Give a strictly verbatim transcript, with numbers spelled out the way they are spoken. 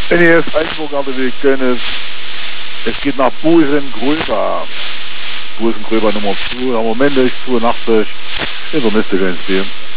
En hier is Eigenburg altijd weer kennis. Es geht nach Busengröber. Busengröber Nummer zwei. Am Moment ist zweiundachtzig. Ist der nächste Spiel.